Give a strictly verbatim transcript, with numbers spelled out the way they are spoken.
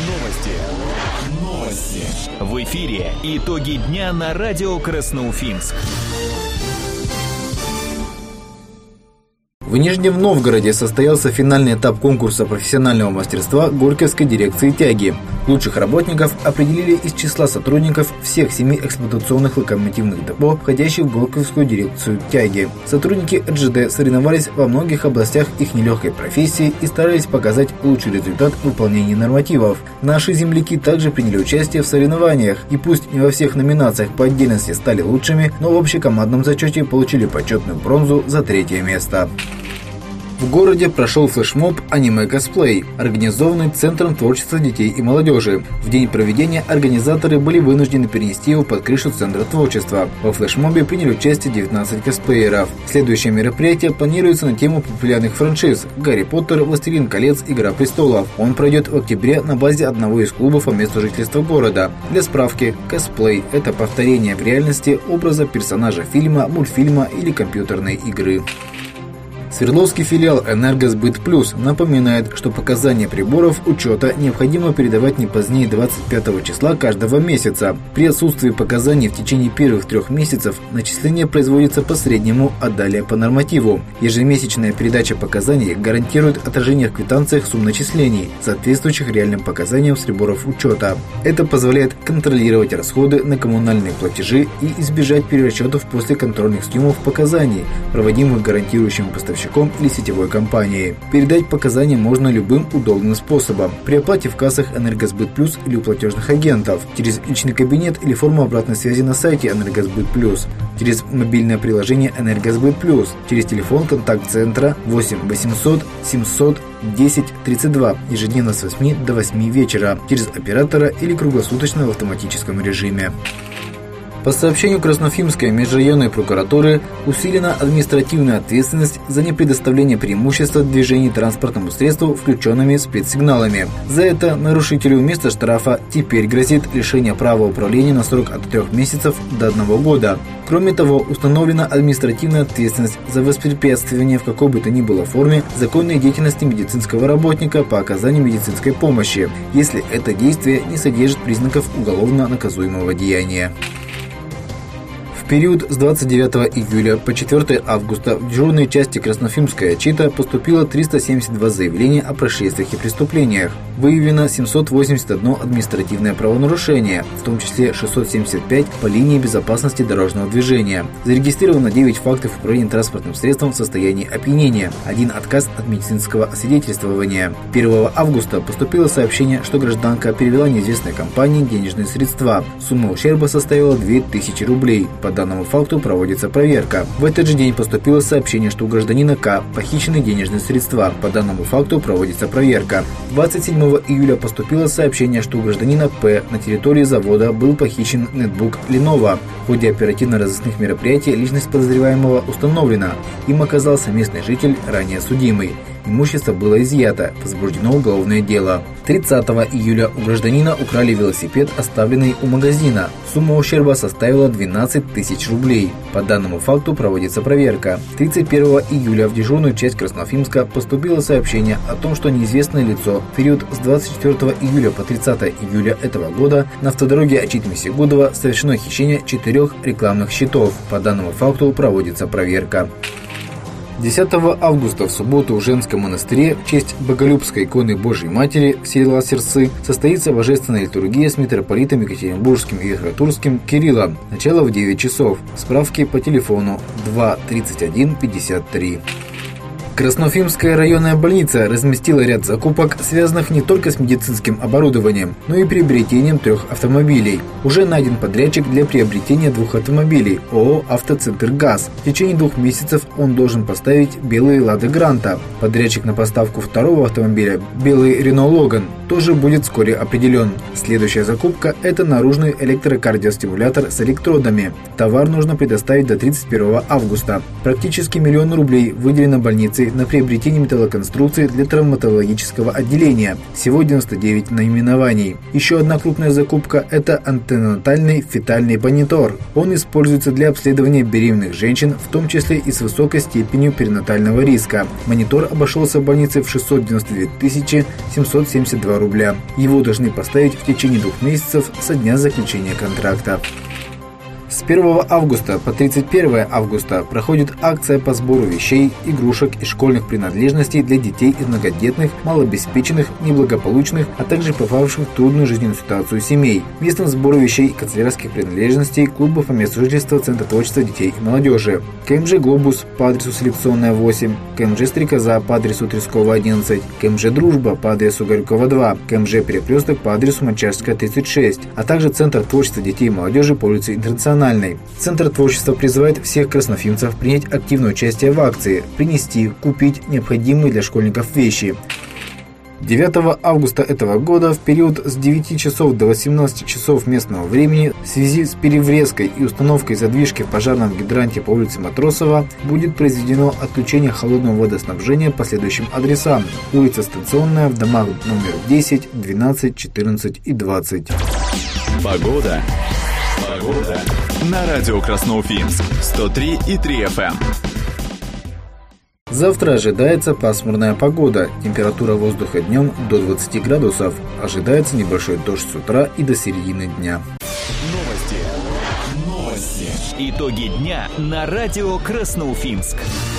Новости. Новости. В эфире итоги дня на радио Красноуфимск. В Нижнем Новгороде состоялся финальный этап конкурса профессионального мастерства Горьковской дирекции тяги. Лучших работников определили из числа сотрудников всех семи эксплуатационных локомотивных депо, входящих в Горьковскую дирекцию тяги. Сотрудники эр джэ дэ соревновались во многих областях их нелегкой профессии и старались показать лучший результат выполнения нормативов. Наши земляки также приняли участие в соревнованиях и пусть не во всех номинациях по отдельности стали лучшими, но в общекомандном зачете получили почетную бронзу за третье место. В городе прошел флешмоб «Аниме-косплей», организованный Центром творчества детей и молодежи. В день проведения организаторы были вынуждены перенести его под крышу Центра творчества. Во флешмобе приняли участие девятнадцать косплееров. Следующее мероприятие планируется на тему популярных франшиз «Гарри Поттер», «Властелин колец», «Игра престолов». Он пройдет в октябре на базе одного из клубов по месту жительства города. Для справки, косплей – это повторение в реальности образа персонажа фильма, мультфильма или компьютерной игры. Свердловский филиал «Энергосбыт Плюс» напоминает, что показания приборов учета необходимо передавать не позднее двадцать пятого числа каждого месяца. При отсутствии показаний в течение первых трех месяцев начисление производится по среднему, а далее по нормативу. Ежемесячная передача показаний гарантирует отражение в квитанциях сумм начислений, соответствующих реальным показаниям с приборов учета. Это позволяет контролировать расходы на коммунальные платежи и избежать перерасчетов после контрольных снимов показаний, проводимых гарантирующим поставщиком или сетевой компанией. Передать показания можно любым удобным способом. При оплате в кассах «Энергосбыт Плюс» или у платежных агентов, через личный кабинет или форму обратной связи на сайте «Энергосбыт Плюс», через мобильное приложение «Энергосбыт Плюс», через телефон контакт-центра восемь восемьсот семьсот десять тридцать два, ежедневно с восьми до восьми вечера, через оператора или круглосуточно в автоматическом режиме. По сообщению Красноуфимской межрайонной прокуратуры, усилена административная ответственность за непредоставление преимущества движения транспортному средству включенными спецсигналами. За это нарушителю вместо штрафа теперь грозит лишение права управления на срок от трех месяцев до одного года. Кроме того, установлена административная ответственность за воспрепятствование в какой бы то ни было форме законной деятельности медицинского работника по оказанию медицинской помощи, если это действие не содержит признаков уголовно наказуемого деяния. В период с двадцать девятого июля по четвёртое августа в дежурные части Красноуфимской ЧИТа поступило триста семьдесят два заявления о происшествиях и преступлениях. Выявлено семьсот восемьдесят одно административное правонарушение, в том числе шестьсот семьдесят пять по линии безопасности дорожного движения. Зарегистрировано девять фактов управления транспортным средством в состоянии опьянения, один отказ от медицинского освидетельствования. первого августа поступило сообщение, что гражданка перевела неизвестной компании денежные средства. Сумма ущерба составила две тысячи рублей. По данному факту проводится проверка. В этот же день поступило сообщение, что у гражданина К похищены денежные средства. По данному факту проводится проверка. двадцать седьмого июля поступило сообщение, что у гражданина П на территории завода был похищен нетбук Lenovo. В ходе оперативно-розыскных мероприятий личность подозреваемого установлена. Им оказался местный житель, ранее судимый. Имущество было изъято, возбуждено уголовное дело. тридцатого июля у гражданина украли велосипед, оставленный у магазина. Сумма ущерба составила двенадцать тысяч рублей. По данному факту проводится проверка. тридцать первого июля в дежурную часть Красноуфимска поступило сообщение о том, что неизвестное лицо в период с двадцать четвёртого июля по тридцатое июля этого года на автодороге Ачит-Месигудова совершено хищение четырех рекламных щитов. По данному факту проводится проверка. десятого августа в субботу в Женском монастыре в честь Боголюбской иконы Божьей Матери села Сердцы состоится божественная литургия с митрополитом Екатеринбургским и Верхотурским Кириллом. Начало в девять часов. Справки по телефону два тридцать один пятьдесят три. Красноуфимская районная больница разместила ряд закупок, связанных не только с медицинским оборудованием, но и приобретением трех автомобилей. Уже найден подрядчик для приобретения двух автомобилей – ООО «Автоцентр ГАЗ». В течение двух месяцев он должен поставить белые «Лада Гранта». Подрядчик на поставку второго автомобиля – белый «Рено Логан» тоже будет вскоре определен. Следующая закупка – это наружный электрокардиостимулятор с электродами. Товар нужно предоставить до тридцать первого августа. Практически миллион рублей выделено больнице больницы на приобретение металлоконструкций для травматологического отделения. Всего девяносто девять наименований. Еще одна крупная закупка – это антенатальный фетальный монитор. Он используется для обследования беременных женщин, в том числе и с высокой степенью перинатального риска. Монитор обошелся в больнице в шестьсот девяносто две тысячи семьсот семьдесят два рубля. Его должны поставить в течение двух месяцев со дня заключения контракта. С первого августа по тридцать первое августа проходит акция по сбору вещей, игрушек и школьных принадлежностей для детей из многодетных, малообеспеченных, неблагополучных, а также попавших в трудную жизненную ситуацию семей. Местом сбора вещей и канцелярских принадлежностей клуба по месту жительства Центр творчества детей и молодежи. КМЖ «Глобус» по адресу Селекционная восемь, КМЖ «Стрекоза» по адресу Трескова одиннадцать, КМЖ «Дружба» по адресу Горького два, КМЖ «Перекресток» по адресу Манчарская тридцать шесть, а также Центр творчества детей и молодежи по улице Интернациональной. Центр творчества призывает всех красноуфимцев принять активное участие в акции, принести, купить необходимые для школьников вещи. девятого августа этого года в период с девяти часов до восемнадцати часов местного времени в связи с переврезкой и установкой задвижки в пожарном гидранте по улице Матросова будет произведено отключение холодного водоснабжения по следующим адресам: улица Станционная, в домах номер десять, двенадцать, четырнадцать и двадцать. Погода. Погода. На радио Красноуфимск сто три и три эф эм. Завтра ожидается пасмурная погода. Температура воздуха днем до двадцати градусов. Ожидается небольшой дождь с утра и до середины дня. Новости. Новости. Итоги дня на радио Красноуфимск.